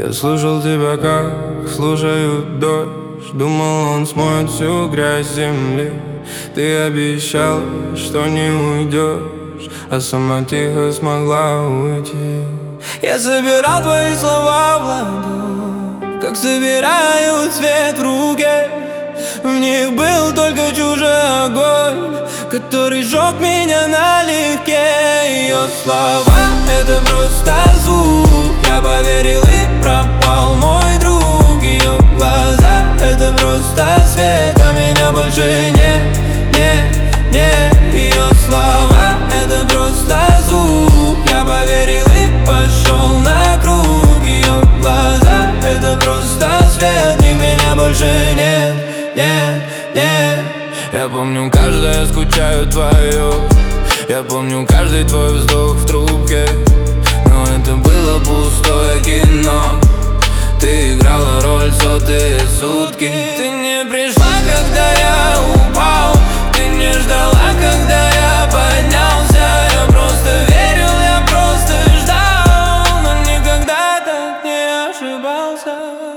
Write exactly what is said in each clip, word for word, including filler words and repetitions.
Я слушал тебя, как слушают дождь. Думал, он смоет всю грязь земли. Ты обещал, что не уйдешь, а сама тихо смогла уйти. Я собирал твои слова в ладонь, как собирают цвет в руке. В них был только чужой огонь, который жег меня налегке. Ее слова — это просто звук. Я поверил и пропал мой друг. Ее глаза — это просто свет, а меня больше нет, нет, нет. Ее слова — это просто звук. Я поверил и пошел на круг. Ее глаза — это просто свет, в них меня больше нет, нет, нет. Я помню каждое, скучаю твое. Я помню каждый твой вздох в трубке. Но это было пустое кино. Ты играла роль сотые сутки. Ты не пришла, когда я упал. Ты не ждала, когда я поднялся. Я просто верил, я просто ждал, но никогда так не ошибался.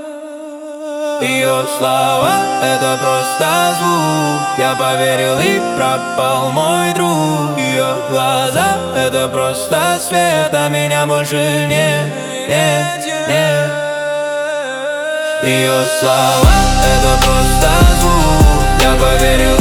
Ее слова — это просто звук. Я поверил и пропал мой друг. Ее глаза — это просто свет, а меня больше нет, нет, нет. Ее слова — это просто звук. Я поверил